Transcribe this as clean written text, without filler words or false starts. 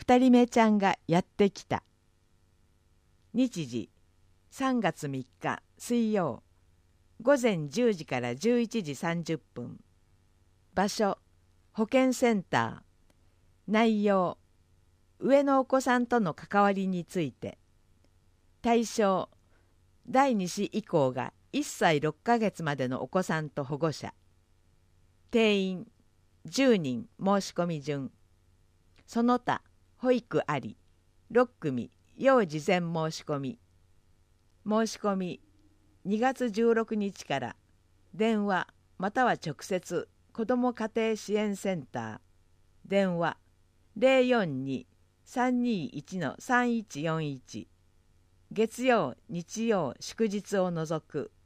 2人目ちゃんがやってきた。日時3月3日水曜、午前10時から11時30分。場所保健センター。内容上のお子さんとの関わりについて。対象第2子以降が1歳6ヶ月までのお子さんと保護者。定員10人申し込み順。その他保育あり6組要事前申し込み。申し込み2月16日から電話または直接子ども家庭支援センター。電話 042-321-3141。月曜日曜祝日を除く。